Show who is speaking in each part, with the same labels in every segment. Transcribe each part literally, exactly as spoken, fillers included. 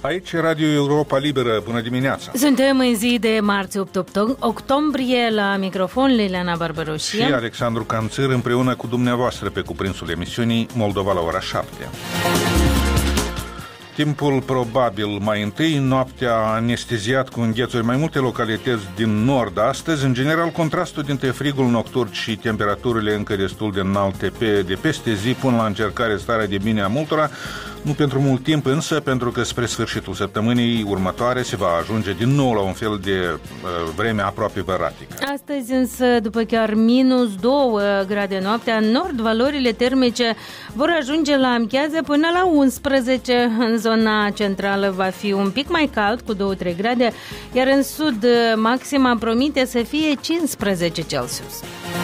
Speaker 1: Aici Radio Europa Liberă, bună dimineața!
Speaker 2: Suntem în zi de marți opt octombrie, la microfon Liliana Barbaroșia
Speaker 1: și Alexandru Canțăr împreună cu dumneavoastră pe cuprinsul emisiunii Moldova la ora șapte. Timpul probabil mai întâi, noaptea anesteziat cu înghețuri mai multe localități din nord astăzi. În general, contrastul dintre frigul nocturn și temperaturile încă destul de înalte pe, de peste zi pun la încercare starea de bine a multora, nu pentru mult timp însă, pentru că spre sfârșitul săptămânii următoare se va ajunge din nou la un fel de uh, vreme aproape văratică.
Speaker 2: Astăzi însă, după chiar minus două grade noaptea, în nord valorile termice vor ajunge la amchează până la unsprezece. În zona centrală va fi un pic mai cald, cu două trei grade, iar în sud maxima promite să fie cincisprezece Celsius.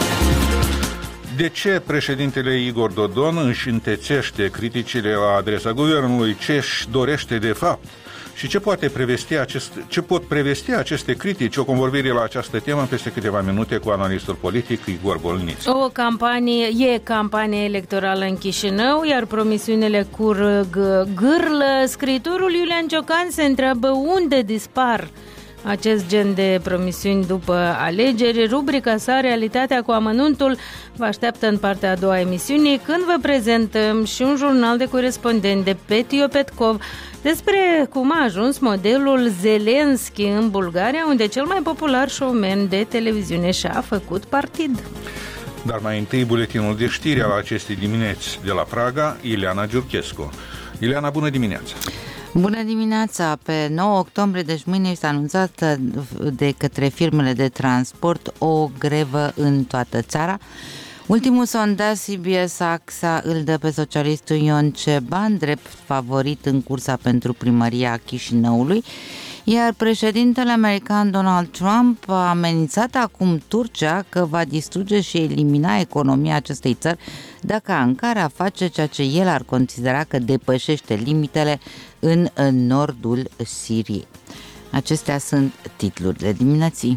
Speaker 1: De ce președintele Igor Dodon își întețește criticile la adresa guvernului? Ce își dorește de fapt? Și ce, poate prevesti acest, ce pot prevesti aceste critici? O convorbire la această temă peste câteva minute cu analistul politic Igor Bolniț.
Speaker 2: O campanie, e campanie electorală în Chișinău, iar promisiunile curg gârlă. Scriitorul Iulian Ciocan se întreabă unde dispar acest gen de promisiuni după alegeri. Rubrica sa, Realitatea cu amănuntul, vă așteaptă în partea a doua emisiunii, când vă prezentăm și un jurnal de corespondent de Petio Petkov despre cum a ajuns modelul Zelenski în Bulgaria, unde cel mai popular showman de televiziune și-a făcut partid.
Speaker 1: Dar mai întâi buletinul de știri al acestei dimineți de la Praga, Ileana Giurchescu. Ileana, bună dimineața!
Speaker 3: Bună dimineața! Pe nouă octombrie, deci mâine, este anunțată de către firmele de transport o grevă în toată țara. Ultimul sondaj C B S A X A îl dă pe socialistul Ion Ceban drept favorit în cursa pentru primăria Chișinăului, iar președintele american Donald Trump a amenințat acum Turcia că va distruge și elimina economia acestei țări dacă Ankara face ceea ce el ar considera că depășește limitele în, în nordul Siriei. Acestea sunt titlurile dimineții.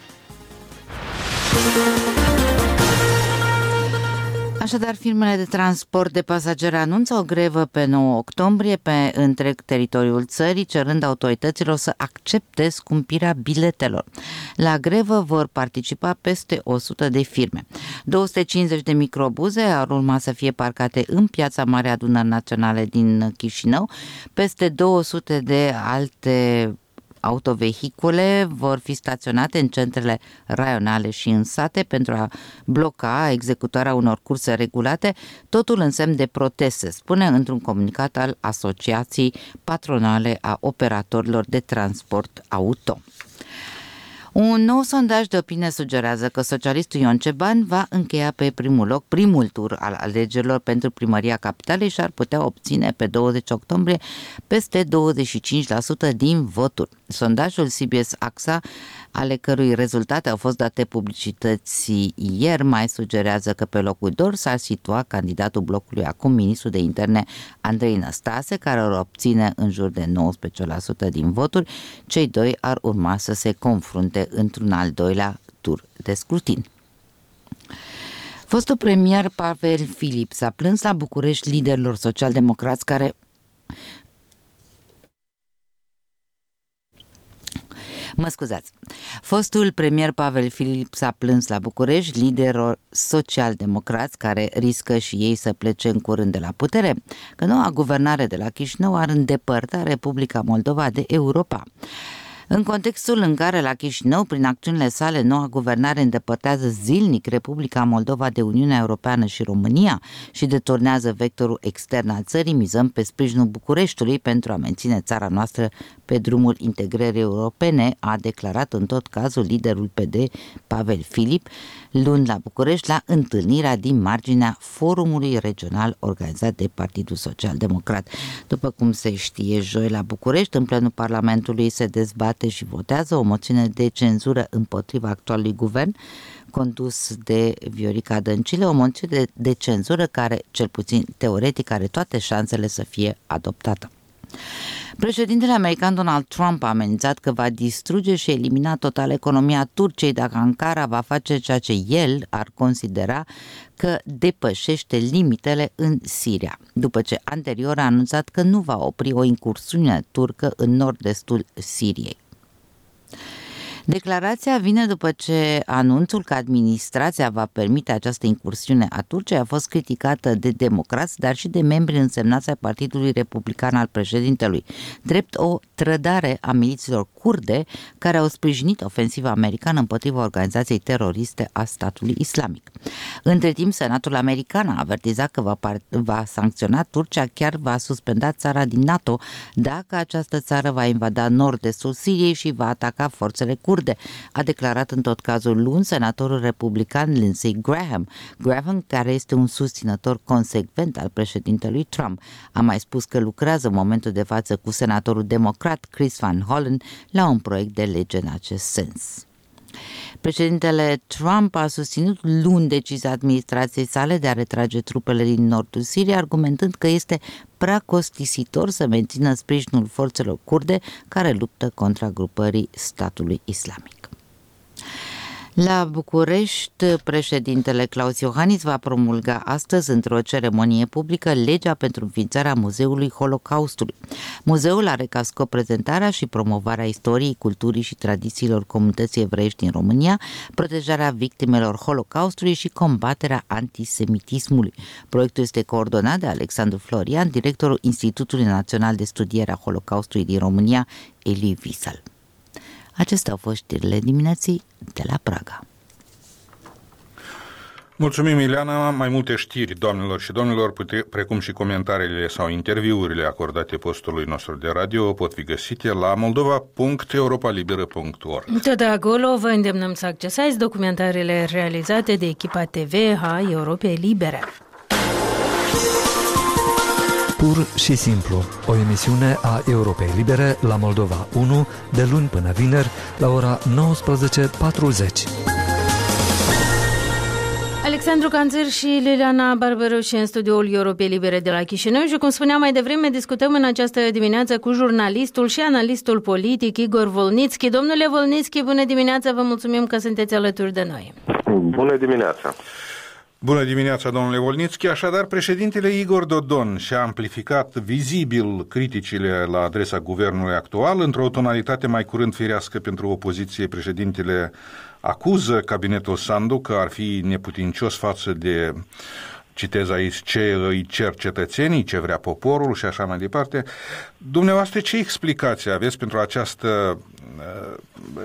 Speaker 3: Așadar, firmele de transport de pasageri anunță o grevă pe nouă octombrie pe întreg teritoriul țării, cerând autorităților să accepte scumpirea biletelor. La grevă vor participa peste o sută de firme. două sute cincizeci de microbuze ar urma să fie parcate în Piața Mare Adunări Naționale din Chișinău. Peste două sute de alte autovehicule vor fi staționate în centrele raionale și în sate pentru a bloca executarea unor curse regulate, totul în semn de protest, se spune într-un comunicat al Asociației Patronale a Operatorilor de Transport Auto. Un nou sondaj de opinie sugerează că socialistul Ion Ceban va încheia pe primul loc primul tur al alegerilor pentru primăria capitalei și ar putea obține pe douăzeci octombrie peste douăzeci și cinci la sută din voturi. Sondajul C B S A X A, ale cărui rezultate au fost date publicității ieri, mai sugerează că pe locul doi s-ar situa candidatul blocului, acum ministru de interne Andrei Năstase, care ar obține în jur de nouăsprezece la sută din voturi. Cei doi ar urma să se confrunte într-un al doilea tur de scrutin. Fostul premier Pavel Filip s-a plâns la București liderilor social-democrați care Mă scuzați. Fostul premier Pavel Filip s-a plâns la București liderilor social-democrați care riscă și ei să plece în curând de la putere, că noua guvernare de la Chișinău ar îndepărta Republica Moldova de Europa. În contextul în care la Chișinău, prin acțiunile sale, noua guvernare îndepărtează zilnic Republica Moldova de Uniunea Europeană și România și deturnează vectorul extern al țării, mizăm pe sprijinul Bucureștiului pentru a menține țara noastră pe drumul integrării europene, a declarat în tot cazul liderul P D, Pavel Filip, luni la București, la întâlnirea din marginea forumului regional organizat de Partidul Social Democrat. După cum se știe, joi la București, în plenul Parlamentului, se dezbate și votează o moțiune de cenzură împotriva actualului guvern condus de Viorica Dăncilă, o moțiune de, de cenzură care, cel puțin teoretic, are toate șansele să fie adoptată. Președintele american Donald Trump a amenințat că va distruge și elimina total economia Turciei dacă Ankara va face ceea ce el ar considera că depășește limitele în Siria, după ce anterior a anunțat că nu va opri o incursiune turcă în nord-estul Siriei. Declarația vine după ce anunțul că administrația va permite această incursiune a Turciei a fost criticată de democrați, dar și de membri însemnați ai Partidului Republican al președintelui, drept o trădare a miliților kurde care au sprijinit ofensiva americană împotriva organizației teroriste a statului islamic. Între timp, Senatul american a avertizat că va, va sancționa Turcia, chiar va suspenda țara din NATO dacă această țară va invada nord-estul Siriei și va ataca forțele kurde, a declarat în tot cazul luni senatorul republican Lindsey Graham. Graham, care este un susținător consecvent al președintelui Trump, a mai spus că lucrează în momentul de față cu senatorul democrat Chris Van Hollen la un proiect de lege în acest sens. Președintele Trump a susținut luni decizia administrației sale de a retrage trupele din nordul Siriei, argumentând că este prea costisitor să mențină sprijinul forțelor kurde care luptă contra grupării statului islamic. La București, președintele Klaus Iohannis va promulga astăzi, într-o ceremonie publică, legea pentru înființarea Muzeului Holocaustului. Muzeul are ca scop prezentarea și promovarea istoriei, culturii și tradițiilor comunității evreiești din România, protejarea victimelor Holocaustului și combaterea antisemitismului. Proiectul este coordonat de Alexandru Florian, directorul Institutului Național de Studiere a Holocaustului din România, Elie Wiesel. Acestea au fost știrile dimineții de la Praga.
Speaker 1: Mulțumim, Ileana. Mai multe știri, doamnelor și domnilor, precum și comentariile sau interviurile acordate postului nostru de radio, pot fi găsite la moldova punct europa liberă punct org.
Speaker 2: Tot acolo vă îndemnăm să accesați documentarele realizate de echipa T V a Europei Libere.
Speaker 4: Pur și simplu, o emisiune a Europei Libere la Moldova unu, de luni până vineri, la ora nouăsprezece patruzeci.
Speaker 2: Alexandru Canțir și Liliana Barberoși în studioul Europei Libere de la Chișinău și, cum spuneam mai devreme, discutăm în această dimineață cu jurnalistul și analistul politic Igor Volnitski. Domnule Volnitski, bună dimineața, vă mulțumim că sunteți alături de noi.
Speaker 5: Bună dimineața!
Speaker 1: Bună dimineața, domnule Volnitski. Așadar, președintele Igor Dodon și-a amplificat vizibil criticile la adresa guvernului actual. Într-o tonalitate mai curând firească pentru opoziție, președintele acuză cabinetul Sandu că ar fi neputincios față de, citez aici, ce îi cer cetățenii, ce vrea poporul și așa mai departe. Dumneavoastră, ce explicație aveți pentru această uh,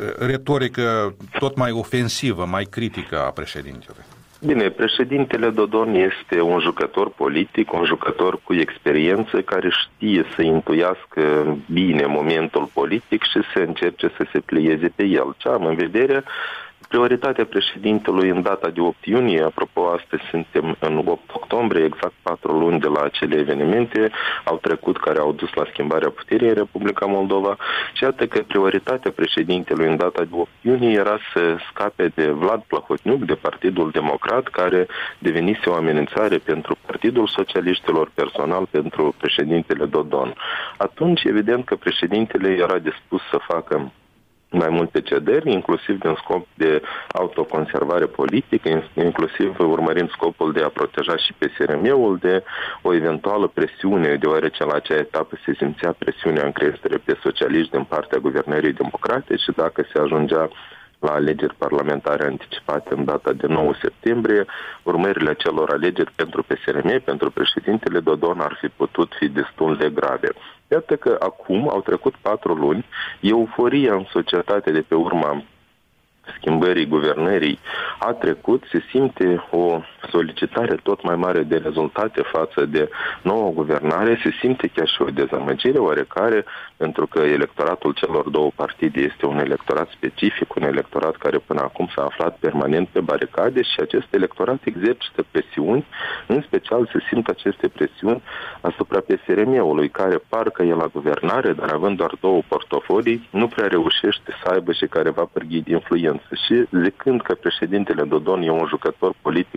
Speaker 1: retorică tot mai ofensivă, mai critică a președintelui?
Speaker 5: Bine, președintele Dodon este un jucător politic, un jucător cu experiență care știe să intuiască bine momentul politic și să încerce să se plieze pe el. Ce am în vedere? Prioritatea președintelui în data de opt iunie, apropo, astăzi suntem în opt octombrie, exact patru luni de la acele evenimente au trecut care au dus la schimbarea puterii în Republica Moldova și iată că prioritatea președintelui în data de opt iunie era să scape de Vlad Plahotniuc, de Partidul Democrat, care devenise o amenințare pentru Partidul Socialiștilor, personal pentru președintele Dodon. Atunci, evident că președintele era dispus să facă mai multe cederi, inclusiv din scop de autoconservare politică, inclusiv urmărind scopul de a proteja și P S R M-ul de o eventuală presiune, deoarece la acea etapă se simțea presiunea în creștere pe socialiști din partea guvernării democrate și dacă se ajungea la alegeri parlamentare anticipate în data de nouă septembrie, urmările acelor alegeri pentru P S R M, pentru președintele Dodon, ar fi putut fi destul de grave. Iată că acum au trecut patru luni, euforia în societate de pe urma schimbării guvernării a trecut, se simte o solicitare tot mai mare de rezultate față de nouă guvernare, se simte chiar și o dezamăgire oarecare, pentru că electoratul celor două partide este un electorat specific, un electorat care până acum s-a aflat permanent pe baricade și acest electorat exercită presiuni, în special se simt aceste presiuni asupra P S R M-ului, care parcă e la guvernare, dar având doar două portofolii, nu prea reușește să aibă și care va pârghi de influență. Și zicând că președintele Dodon e un jucător politic abia,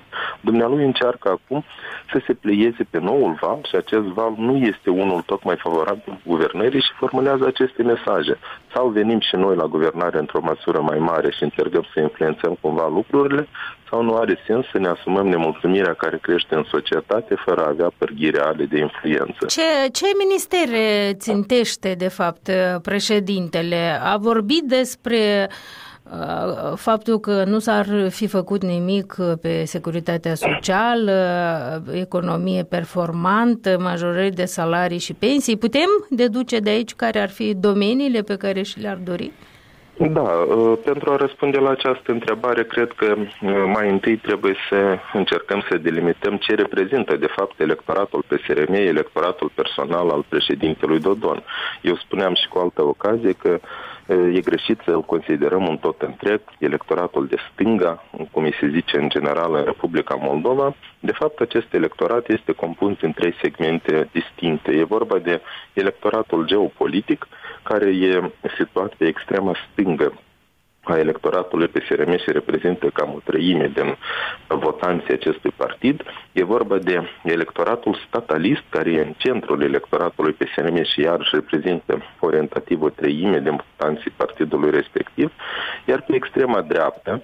Speaker 5: Dumnealui încearcă acum să se plieze pe noul val și acest val nu este unul tocmai favorabil guvernării și formulează aceste mesaje. Sau venim și noi la guvernare într-o măsură mai mare și încercăm să influențăm cumva lucrurile, sau nu are sens să ne asumăm nemulțumirea care crește în societate fără a avea pârghii reale de influență.
Speaker 2: Ce, ce ministere țintește, de fapt, președintele? A vorbit despre uh, faptul că nu s-ar fi făcut nimic pe securitatea socială, economie performantă, majorări de salarii și pensii. Putem deduce de aici care ar fi domeniile pe care și le-ar dori?
Speaker 5: Da, pentru a răspunde la această întrebare, cred că mai întâi trebuie să încercăm să delimităm ce reprezintă, de fapt, electoratul P S R M, electoratul personal al președintelui Dodon. Eu spuneam și cu altă ocazie că e greșit să îl considerăm un tot întreg, electoratul de stânga, cum îi se zice în general în Republica Moldova. De fapt, acest electorat este compus din trei segmente distincte. E vorba de electoratul geopolitic, care e situat pe extrema stângă a electoratului P S R M și reprezintă cam o treime din votanții acestui partid. E vorba de electoratul statalist, care e în centrul electoratului P S R M și iarăși reprezintă orientativ o treime din votanții partidului respectiv. Iar pe extrema dreaptă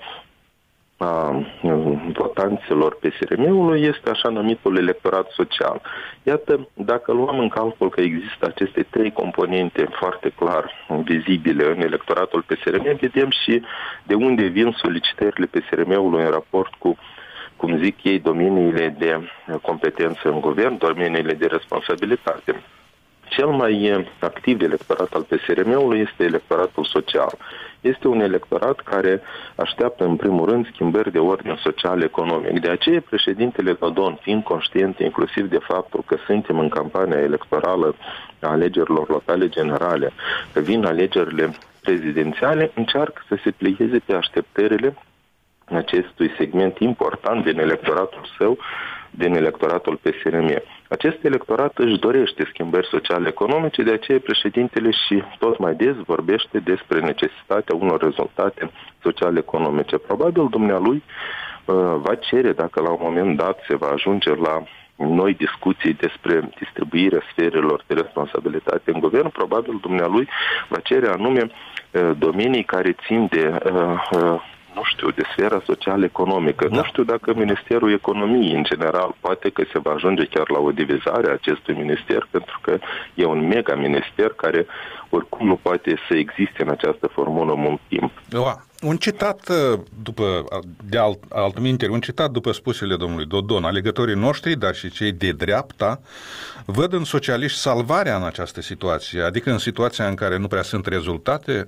Speaker 5: a votanților P S R M-ului este așa numitul electorat social. Iată, dacă luăm în calcul că există aceste trei componente foarte clar vizibile în electoratul P S R M, vedem și de unde vin solicitările P S R M-ului în raport cu, cum zic ei, domeniile de competență în guvern, domeniile de responsabilitate. Cel mai activ electorat al P S R M-ului este electoratul social. Este un electorat care așteaptă în primul rând schimbări de ordine social-economic. De aceea președintele Dodon, fiind conștient inclusiv de faptul că suntem în campania electorală a alegerilor locale generale, că vin alegerile prezidențiale, încearcă să se plieze pe așteptările acestui segment important din electoratul său, din electoratul P S R M. Acest electorat își dorește schimbări sociale-economice, de aceea președintele și tot mai des vorbește despre necesitatea unor rezultate sociale-economice. Probabil dumnealui uh, va cere, dacă la un moment dat se va ajunge la noi discuții despre distribuirea sferelor de responsabilitate în guvern, probabil dumnealui va cere anume uh, domenii care țin de uh, uh, nu știu, de sfera social-economică. Da. Nu știu dacă Ministerul Economiei, în general, poate că se va ajunge chiar la o divizare a acestui minister, pentru că e un mega-minister care oricum nu poate să existe în această formulă mult timp.
Speaker 1: Da. Un citat după, de alt, altminteri, un citat după spusele domnului Dodon: alegătorii noștri, dar și cei de dreapta, văd în socialiști salvarea în această situație, adică în situația în care nu prea sunt rezultate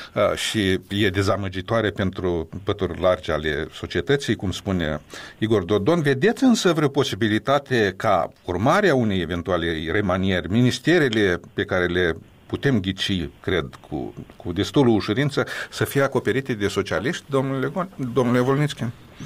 Speaker 1: și e dezamăgitoare pentru pături largi ale societății, cum spune Igor Dodon. Vedeți însă vreo posibilitate ca urmarea unei eventuale remanieri, ministerele pe care le putem ghici, cred, cu, cu destulă ușurință, să fie acoperite de socialiști, domnule, domnule Volnițchi?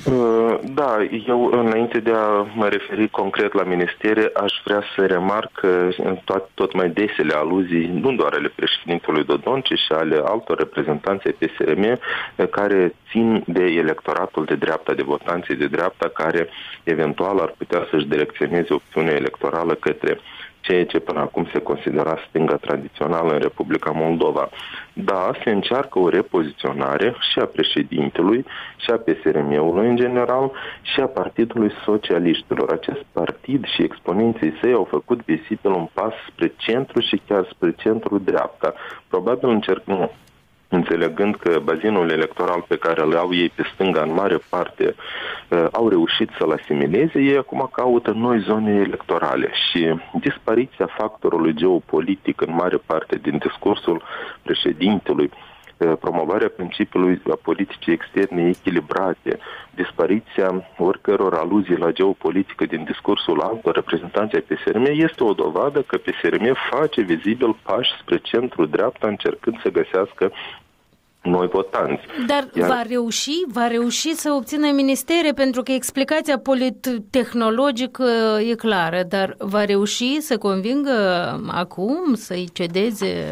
Speaker 5: Da, eu, înainte de a mă referi concret la ministere, aș vrea să remarc tot, tot mai desele aluzii, nu doar ale președintelui Dodon, ci și ale altor reprezentanți ai P S R M, care țin de electoratul de dreapta, de votanții de dreapta, care eventual ar putea să-și direcționeze opțiunea electorală către ceea ce până acum se considera stânga tradițională în Republica Moldova. Da, se încearcă o repoziționare și a președintelui, și a P S R M-ului în general, și a Partidului Socialiștilor. Acest partid și exponenții săi au făcut vizibil un pas spre centru și chiar spre centru-dreapta. Probabil încercăm, înțelegând că bazinul electoral pe care îl au ei pe stânga în mare parte uh, au reușit să-l asimileze, ei acum caută noi zone electorale și dispariția factorului geopolitic în mare parte din discursul președintelui, uh, promovarea principiului a politicii externe echilibrate, dispariția oricăror aluzii la geopolitică din discursul altor reprezentanți ai P S R M este o dovadă că P S R M face vizibil pași spre centru-dreapta încercând să găsească noi votanți.
Speaker 2: Dar Iar... va reuși, va reuși să obțină ministere, pentru că explicația polittehnologică e clară, dar va reuși să convingă acum să-i cedeze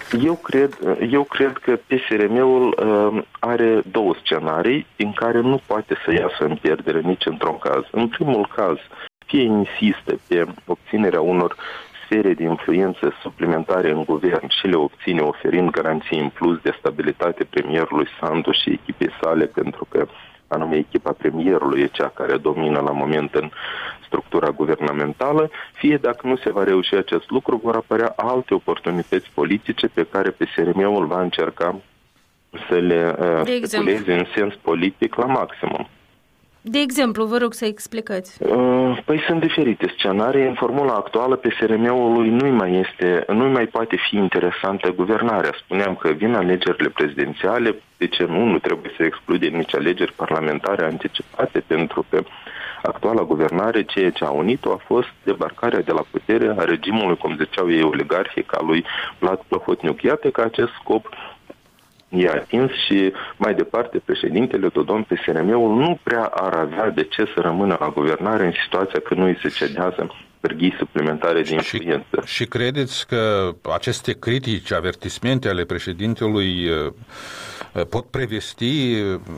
Speaker 5: Eu cred, eu cred că P S R M-ul uh, are două scenarii în care nu poate să iasă în pierdere nici într-un caz. În primul caz, fie insistă pe obținerea unor sfere de influență suplimentare în guvern și le obține oferind garanții în plus de stabilitate premierului Sandu și echipei sale, pentru că anume echipa premierului e cea care domină la moment în structura guvernamentală, fie dacă nu se va reuși acest lucru, vor apărea alte oportunități politice pe care P S R M-ul va încerca să le uh, speculeze în sens politic la maximum.
Speaker 2: De exemplu, vă rog să explicați.
Speaker 5: Păi sunt diferite scenarii. În formula actuală, P S R M-ului nu mai este, nu mai poate fi interesantă guvernarea. Spuneam că vin alegerile prezidențiale, de ce nu? Nu trebuie să excludem nici alegeri parlamentare anticipate, pentru că actuala guvernare, ceea ce a unit-o a fost debarcarea de la putere a regimului, cum ziceau ei, oligarhic, al lui Vlad Plahotniuc. Iată că acest scop i-a atins și mai departe președintele Dodon, P S R M-ul nu prea ar avea de ce să rămână la guvernare în situația că nu îi se cedează pârghii suplimentare de influență.
Speaker 1: Și, și credeți că aceste critici, avertismente ale președintelui pot prevesti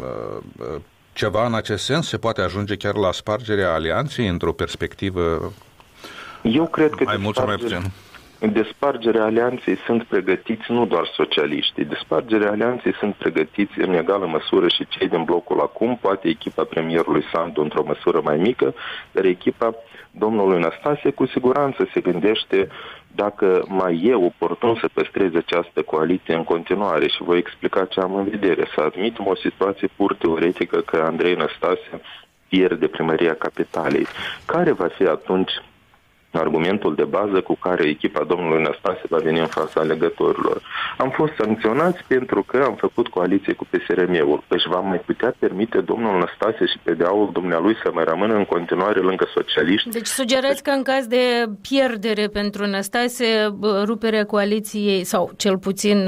Speaker 1: ceva în acest sens? Se poate ajunge chiar la spargerea alianței într-o perspectivă
Speaker 5: Eu cred că
Speaker 1: mai mult sau mai puțin?
Speaker 5: De spargerea alianței sunt pregătiți nu doar socialiștii, de spargerea alianței sunt pregătiți în egală măsură și cei din blocul acum, poate echipa premierului Sandu într-o măsură mai mică, dar echipa domnului Năstase cu siguranță se gândește dacă mai e oportun să păstreze această coaliție în continuare și voi explica ce am în vedere. Să admitem o situație pur teoretică că Andrei Năstase pierde primăria capitalei. Care va fi atunci argumentul de bază cu care echipa domnului Năstase va veni în fața alegătorilor? Am fost sancționați pentru că am făcut coaliție cu P S R M-ul. Deci va mai putea permite domnul Năstase și P D A-ul dumnealui să mai rămână în continuare lângă socialiști?
Speaker 2: Deci sugerați că în caz de pierdere pentru Năstase, ruperea coaliției sau cel puțin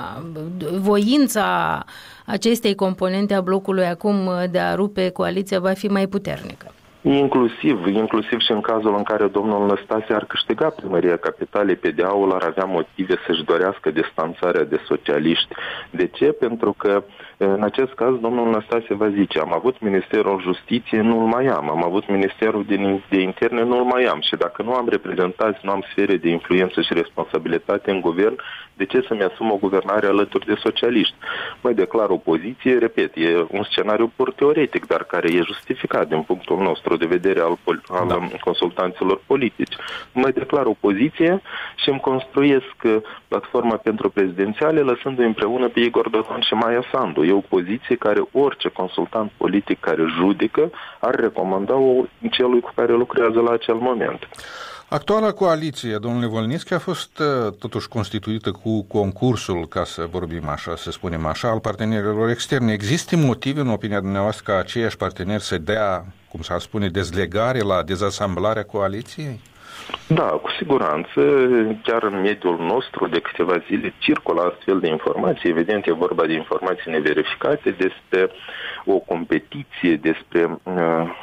Speaker 2: voința acestei componente a blocului acum de a rupe coaliția va fi mai puternică.
Speaker 5: Inclusiv, inclusiv și în cazul în care domnul Năstase ar câștiga primăria capitalei, P D A-ul ar avea motive să-și dorească distanțarea de socialiști. De ce? Pentru că în acest caz domnul Năstase va zice: am avut Ministerul Justiției, nu-l mai am, am avut Ministerul de, de Interne, nu-l mai am și dacă nu am reprezentați, nu am sfere de influență și responsabilitate în guvern, de ce să-mi asum o guvernare alături de socialiști? Mă declar opoziție, repet, e un scenariu pur teoretic, dar care e justificat din punctul nostru de vedere al, al da. consultanților politici. Mă declar opoziție și îmi construiesc platforma pentru prezidențiale lăsându-i împreună pe Igor Dodon și Maia Sandu. E o poziție care orice consultant politic care judecă ar recomanda-o celui cu care lucrează la acel moment.
Speaker 1: Actuala coaliție, domnule Volnițchi, a fost totuși constituită cu concursul, ca să vorbim așa, să spunem așa, al partenerilor externi. Există motive, în opinia dumneavoastră, ca aceiași parteneri să dea, cum s-ar spune, dezlegare la dezasamblarea coaliției?
Speaker 5: Da, cu siguranță. Chiar în mediul nostru de câteva zile circulă astfel de informații. Evident, e vorba de informații neverificate despre o competiție, despre uh,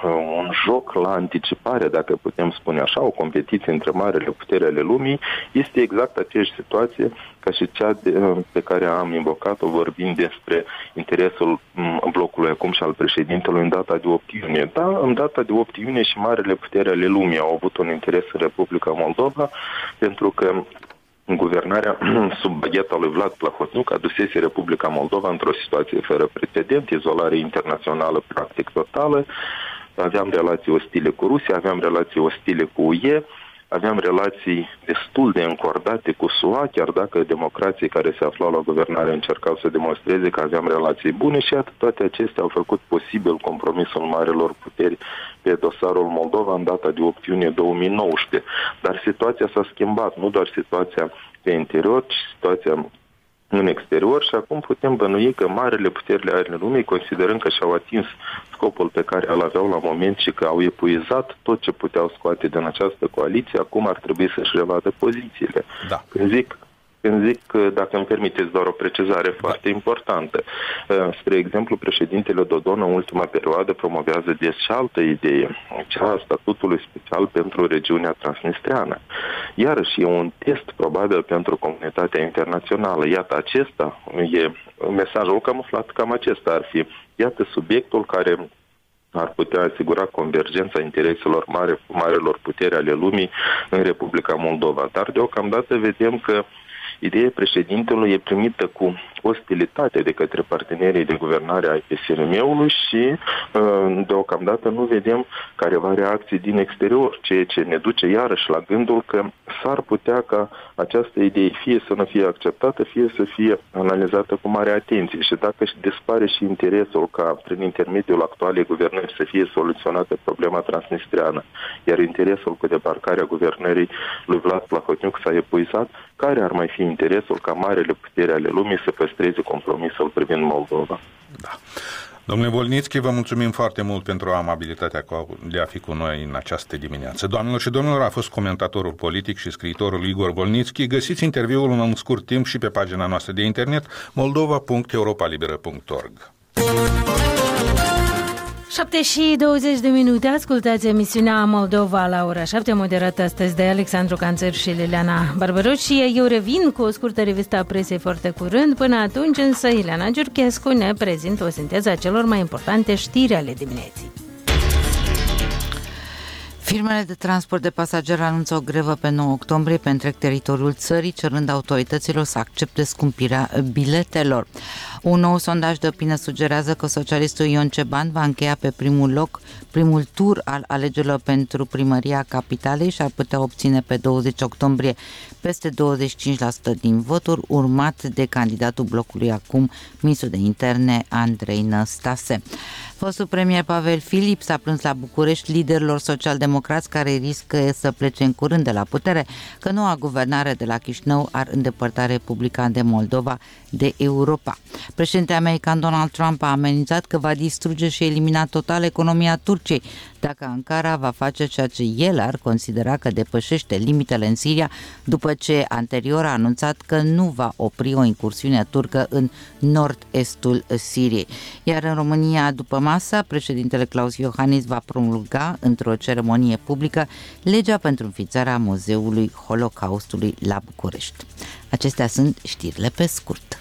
Speaker 5: un joc la anticipare, dacă putem spune așa, o competiție între marele putere ale lumii. Este exact aceeași situație ca și cea de, pe care am invocat-o vorbind despre interesul blocului acum și al președintelui în data de opt iunie. Da, în data de opt iunie și marele putere ale lumii au avut un interes în Republica Moldova, pentru că guvernarea sub bagheta lui Vlad Plahotniuc adusese Republica Moldova într-o situație fără precedent, izolare internațională practic totală, aveam relații ostile cu Rusia, aveam relații ostile cu U E, aveam relații destul de încordate cu S U A, chiar dacă democrații care se aflau la guvernare încercau să demonstreze că aveam relații bune și atât toate acestea au făcut posibil compromisul marelor puteri pe dosarul Moldova în data de opt iunie două mii nouăsprezece. Dar situația s-a schimbat, nu doar situația pe interior, ci situația în exterior și acum putem bănui că marele puterile ale lumii, considerând că și-au atins scopul pe care îl aveau la moment și că au epuizat tot ce puteau scoate din această coaliție, acum ar trebui să-și revadă pozițiile.
Speaker 1: Da.
Speaker 5: Când zic, când zic, dacă îmi permiteți doar o precizare foarte importantă. Spre exemplu, președintele Dodon în ultima perioadă promovează des și altă idee, cea a statutului special pentru regiunea transnistreană. Iarăși e un test probabil pentru comunitatea internațională. Iată, acesta e mesajul camuflat, cam acesta ar fi. Iată subiectul care ar putea asigura convergența intereselor mare, marelor puteri ale lumii în Republica Moldova. Dar deocamdată vedem că ideea președintelui e primită cu ostilitate de către partenerii de guvernare ai P S R M-ului și deocamdată nu vedem careva reacții din exterior, ceea ce ne duce iarăși la gândul că s-ar putea ca această idee fie să nu fie acceptată, fie să fie analizată cu mare atenție. Și dacă dispare și interesul ca prin intermediul actualei guvernări să fie soluționată problema transnistreană, iar interesul cu debarcarea guvernării lui Vlad Plahotniuc s-a epuizat, care ar mai fi interesul ca marele putere ale lumii să păstreze compromisul privind Moldova?
Speaker 1: Da. Domnule Volnițchi, vă mulțumim foarte mult pentru amabilitatea de a fi cu noi în această dimineață. Doamnelor și domnilor, a fost comentatorul politic și scriitorul Igor Volnițchi. Găsiți interviul în un scurt timp și pe pagina noastră de internet moldova punct europa liberă punct org.
Speaker 2: șapte și douăzeci de minute, ascultați emisiunea Moldova la ora șapte, moderată astăzi de Alexandru Canțăr și Liliana Barbaroci. Eu revin cu o scurtă revistă a presei foarte curând. Până atunci, însă, Ileana Giurchescu ne prezintă o sinteză a celor mai importante știri ale dimineții.
Speaker 3: Firmele de transport de pasageri anunță o grevă pe nouă octombrie pe întreg teritoriul țării, cerând autorităților să accepte scumpirea biletelor. Un nou sondaj de opinie sugerează că socialistul Ion Ceban va încheia pe primul loc primul tur al alegerilor pentru primăria capitalei și ar putea obține pe douăzeci octombrie peste douăzeci și cinci la sută din voturi, urmat de candidatul blocului acum, ministrul de interne Andrei Năstase. Fostul premier Pavel Filip s-a plâns la București liderilor social-democrați care riscă să plece în curând de la putere că noua guvernare de la Chișinău ar îndepărta Republica de Moldova de Europa. Președintele american Donald Trump a amenințat că va distruge și elimina total economia Turciei dacă Ankara va face ceea ce el ar considera că depășește limitele în Siria, după ce anterior a anunțat că nu va opri o incursiune turcă în nord-estul Siriei. Iar în România, după masa, președintele Claus Iohannis va promulga într-o ceremonie publică legea pentru înființarea Muzeului Holocaustului la București. Acestea sunt știrile pe scurt.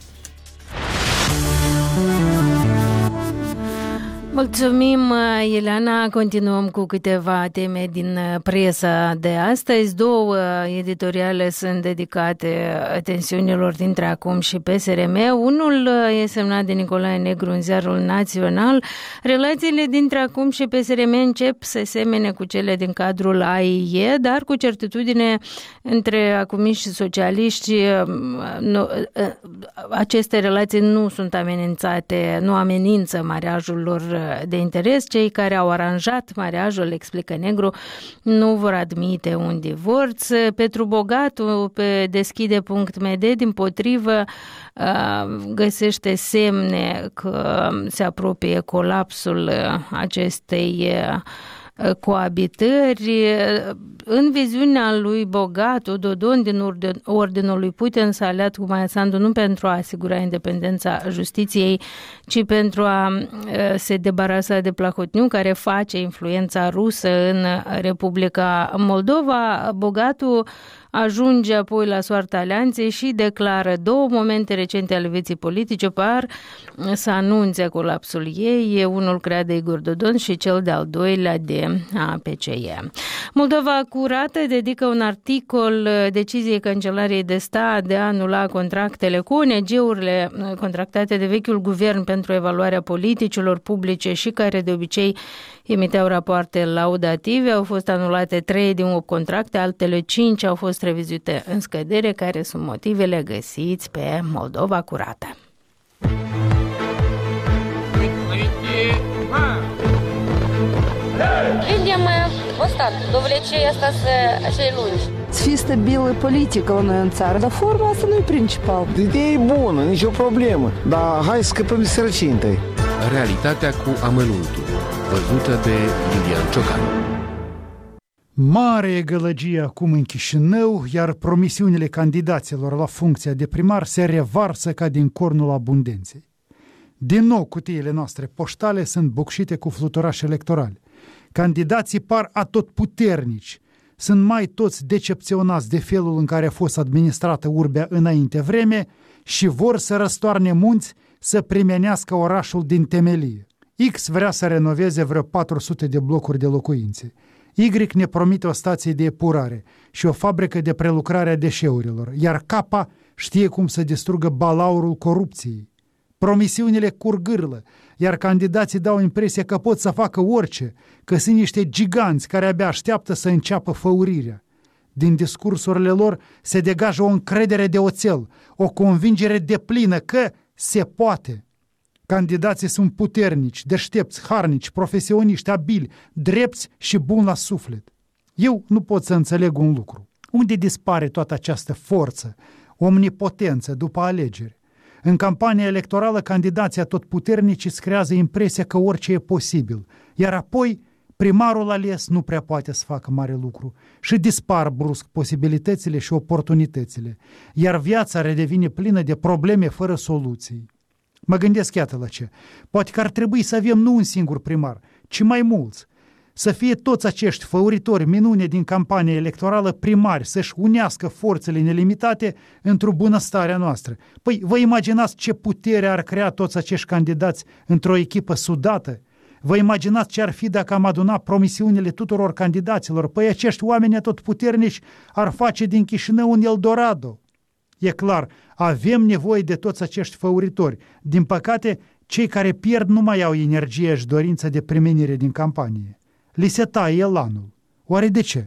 Speaker 2: Mulțumim, Ileana. Continuăm cu câteva teme din presa de astăzi. Două editoriale sunt dedicate tensiunilor dintre Acum și P S R M. Unul e semnat de Nicolae Negru în Ziarul Național. Relațiile dintre Acum și P S R M încep să semene cu cele din cadrul A I E, dar cu certitudine între acumiști și socialiști nu, aceste relații nu sunt amenințate, nu amenință mariajul lor de interes. Cei care au aranjat mariajul, explică Negru, nu vor admite un divorț. Petru Bogatu pe deschide punct m d dimpotrivă găsește semne că se apropie colapsul acestei coabitări. În viziunea lui Bogatu, Dodon din ordinul lui Putin s-a aliat cu Maia Sandu nu pentru a asigura independența justiției, ci pentru a se debarasa de Plahotniuc, care face influența rusă în Republica Moldova. Bogatu ajunge apoi la soarta alianței și declară: două momente recente ale vieții politice par să anunțe colapsul ei, unul creat de Igor Dodon și cel de-al doilea de A P C E. Moldova Curată dedică un articol deciziei Cancelariei de Stat de a anula contractele cu O N G-urile contractate de vechiul guvern pentru evaluarea politicilor publice și care de obicei emiteau rapoarte laudative. Au fost anulate trei din opt contracte, altele cinci au fost revizuite în scădere. Care sunt motivele? Găsiți pe Moldova Curată.
Speaker 6: Видим устат, довлечение asta acei lungi.
Speaker 7: Să fie stabilă politică la noi în țară, dar forma asta nu e principal.
Speaker 8: Ideea e bună, nicio problemă, dar hai să scăpăm de sărăcie întâi.
Speaker 9: Realitatea cu amănuntul, văzută de Iulian Ciocan. Mare e gălăgie acum în Chișinău, iar promisiunile candidaților la funcția de primar se revarsă ca din cornul abundenței. Din nou, cutiile noastre poștale sunt bucșite cu fluturași electorali. Candidații par atotputernici. Sunt mai toți decepționați de felul în care a fost administrată urbea înainte vreme și vor să răstoarne munți să primenească orașul din temelie. X vrea să renoveze vreo patru sute de blocuri de locuințe. Y ne promite o stație de epurare și o fabrică de prelucrare a deșeurilor, iar K știe cum să distrugă balaurul corupției. Promisiunile curgârlă, iar candidații dau impresia că pot să facă orice, că sunt niște giganți care abia așteaptă să înceapă făurirea. Din discursurile lor se degajă o încredere de oțel, o convingere deplină că se poate. Candidații sunt puternici, deștepți, harnici, profesioniști, abili, drepți și buni la suflet. Eu nu pot să înțeleg un lucru. Unde dispare toată această forță, omnipotență după alegeri? În campania electorală, candidații atotputernici îți creează impresia că orice e posibil, iar apoi primarul ales nu prea poate să facă mare lucru și dispar brusc posibilitățile și oportunitățile, iar viața redevine plină de probleme fără soluții. Mă gândesc iată la ce. Poate că ar trebui să avem nu un singur primar, ci mai mulți. Să fie toți acești făuritori minune din campania electorală primari, să-și unească forțele nelimitate într-o bunăstarea noastră. Păi vă imaginați ce putere ar crea toți acești candidați într-o echipă sudată? Vă imaginați ce ar fi dacă am adunat promisiunile tuturor candidaților? Păi acești oameni atotputernici ar face din Chișinău un Eldorado. E clar, avem nevoie de toți acești făuritori. Din păcate, cei care pierd nu mai au energie și dorință de primenire din campanie. Li se taie elanul. Oare de ce?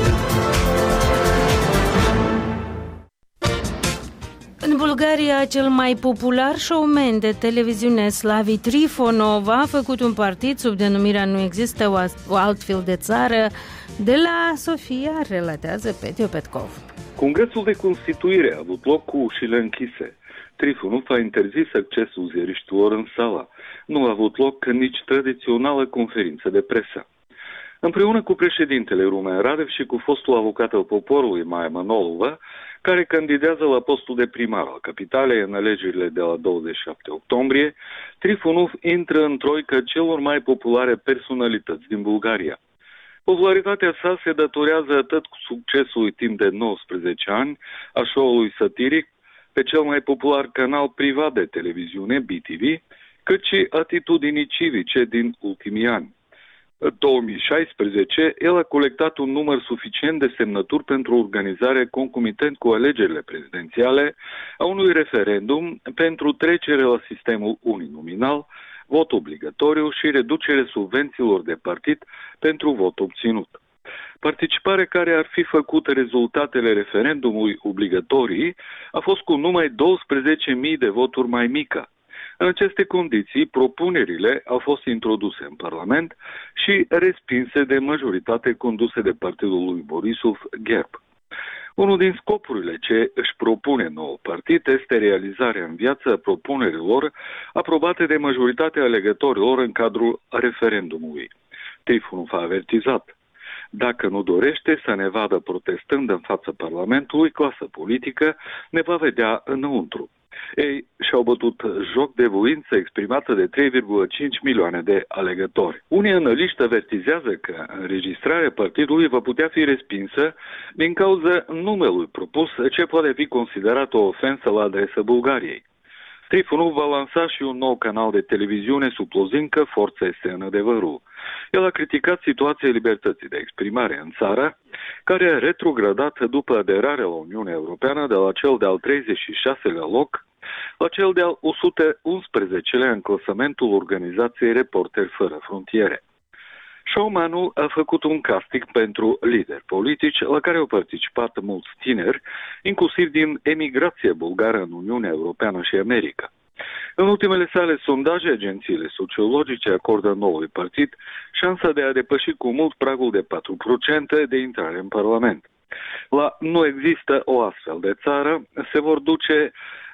Speaker 2: În Bulgaria, cel mai popular showman de televiziune, Slavi Trifonov, a făcut un partid sub denumirea Nu există o altfel de țară. De la Sofia, relatează Petio Petkov.
Speaker 10: Congresul de constituire a avut loc cu ușile închise. Trifonov a interzis accesul ziariștilor în sala. Nu a avut loc nici tradițională conferință de presă. Împreună cu președintele Rumen Radev și cu fostul avocat al poporului Maia Manolova, care candidează la postul de primar al capitalei în alegerile de la douăzeci și șapte octombrie, Trifonov intră în troica celor mai populare personalități din Bulgaria. Popularitatea sa se datorează atât cu succesul timp de nouăsprezece ani a show-ului satiric pe cel mai popular canal privat de televiziune, B T V, cât și atitudinii civice din ultimii ani. În două mii șaisprezece, el a colectat un număr suficient de semnături pentru organizarea concomitent cu alegerile prezidențiale a unui referendum pentru trecere la sistemul uninominal, vot obligatoriu și reducere subvențiilor de partid pentru vot obținut. Participarea care ar fi făcut rezultatele referendumului obligatorii a fost cu numai douăsprezece mii de voturi mai mică. În aceste condiții, propunerile au fost introduse în Parlament și respinse de majoritate conduse de partidul lui Borisov, GERB. Unul din scopurile ce își propune nou partid este realizarea în viață a propunerilor aprobate de majoritatea alegătorilor în cadrul referendumului. Trifonov a avertizat: dacă nu dorește să ne vadă protestând în fața Parlamentului, clasa politică ne va vedea înăuntru. Ei și-au bătut joc de voință exprimată de trei virgulă cinci milioane de alegători. Unii analiști avertizează că înregistrarea partidului va putea fi respinsă din cauza numelui propus, ce poate fi considerat o ofensă la adresa Bulgariei. Trifonov va lansa și un nou canal de televiziune sub lozincă Forța este în adevărul. El a criticat situația libertății de exprimare în țară, care a retrogradat după aderarea la Uniunea Europeană de la cel de-al treizeci și șaselea loc la cel de-al o sută unsprezecelea în clasamentul organizației Reporteri Fără Frontiere. Showmanul a făcut un casting pentru lideri politici la care au participat mulți tineri, inclusiv din emigrația bulgară în Uniunea Europeană și America. În ultimele sale sondaje, agențiile sociologice acordă noului partid șansa de a depăși cu mult pragul de patru la sută de intrare în Parlament. La Nu există o astfel de țară se vor duce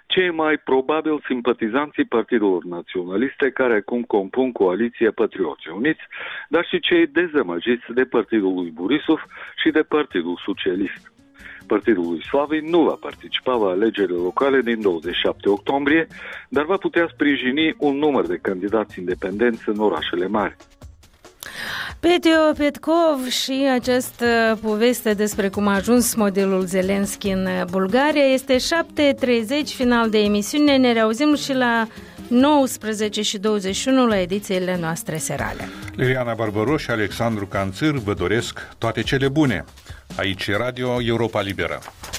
Speaker 10: cei mai probabil simpatizanții partidelor naționaliste care acum compun coaliția Patrioții Uniți, dar și cei dezamăgiți de partidul lui Borisov și de Partidul Socialist. Partidul lui Slavei nu va participa la alegerile locale din douăzeci și șapte octombrie, dar va putea sprijini un număr de candidați independenți în orașele mari.
Speaker 2: Petio Petkov și această poveste despre cum a ajuns modelul Zelenski în Bulgaria. Este șapte treizeci, final de emisiune. Ne reauzim și la nouăsprezece și douăzeci și unu la edițiile noastre serale.
Speaker 1: Liliana Barbaros și Alexandru Canțir vă doresc toate cele bune. Aici e Radio Europa Liberă.